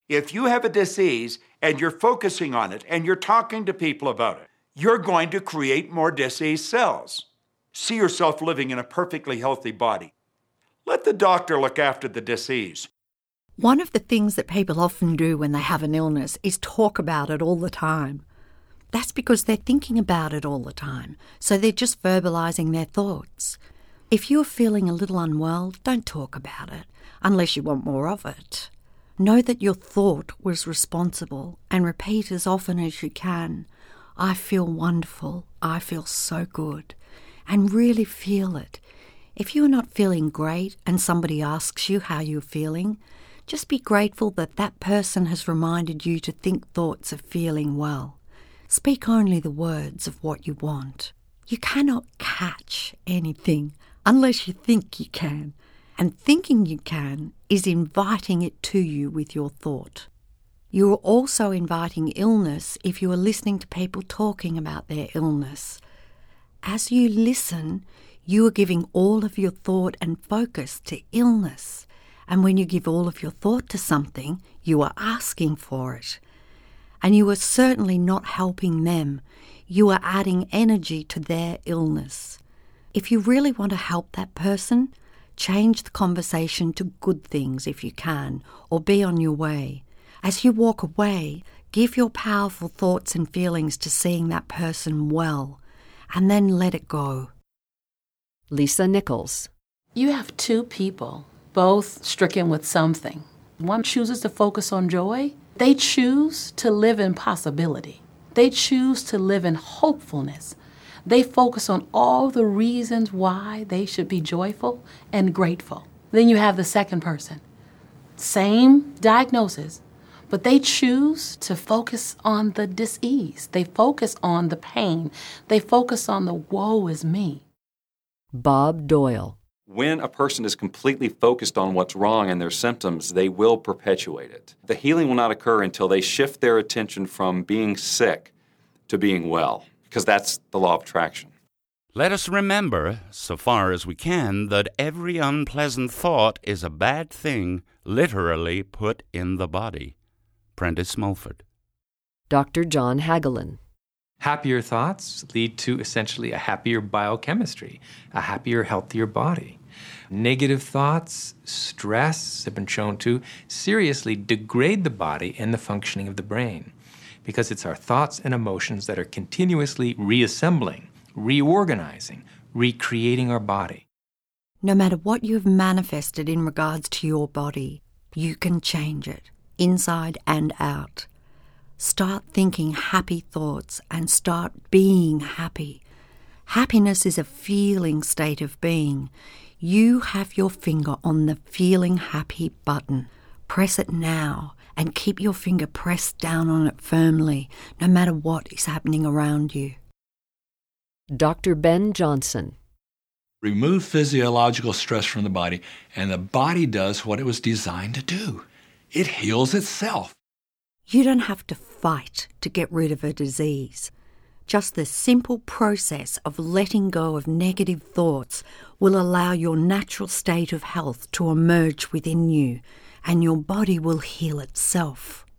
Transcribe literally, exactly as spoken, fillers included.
If you have a disease and you're focusing on it and you're talking to people about it, you're going to create more disease cells. See yourself living in a perfectly healthy body. Let the doctor look after the disease. One of the things that people often do when they have an illness is talk about it all the time. That's because they're thinking about it all the time, so they're just verbalising their thoughts. If you're feeling a little unwell, don't talk about it, unless you want more of it. Know that your thought was responsible and repeat as often as you can, I feel wonderful, I feel so good, and really feel it. If you're not feeling great and somebody asks you how you're feeling, just be grateful that that person has reminded you to think thoughts of feeling well. Speak only the words of what you want. You cannot catch anything unless you think you can. And thinking you can is inviting it to you with your thought. You are also inviting illness if you are listening to people talking about their illness. As you listen, you are giving all of your thought and focus to illness. And when you give all of your thought to something, you are asking for it. And you are certainly not helping them. You are adding energy to their illness. If you really want to help that person, change the conversation to good things if you can, or be on your way. As you walk away, give your powerful thoughts and feelings to seeing that person well, and then let it go. Lisa Nichols. You have two people, both stricken with something. One chooses to focus on joy. They choose to live in possibility. They choose to live in hopefulness. They focus on all the reasons why they should be joyful and grateful. Then you have the second person. Same diagnosis, but they choose to focus on the dis-ease. They focus on the pain. They focus on the woe is me. Bob Doyle. When a person is completely focused on what's wrong and their symptoms, they will perpetuate it. The healing will not occur until they shift their attention from being sick to being well, because that's the law of attraction. Let us remember, so far as we can, that every unpleasant thought is a bad thing literally put in the body. Prentice Mulford. Doctor John Hagelin. Happier thoughts lead to essentially a happier biochemistry, a happier, healthier body. Negative thoughts, stress have been shown to seriously degrade the body and the functioning of the brain, because it's our thoughts and emotions that are continuously reassembling, reorganizing, recreating our body. No matter what you've manifested in regards to your body, you can change it, inside and out. Start thinking happy thoughts and start being happy. Happiness is a feeling state of being. You have your finger on the feeling happy button. Press it now and keep your finger pressed down on it firmly, no matter what is happening around you. Doctor Ben Johnson. Remove physiological stress from the body, and the body does what it was designed to do. It heals itself. You don't have to fight to get rid of a disease. Just the simple process of letting go of negative thoughts will allow your natural state of health to emerge within you, and your body will heal itself.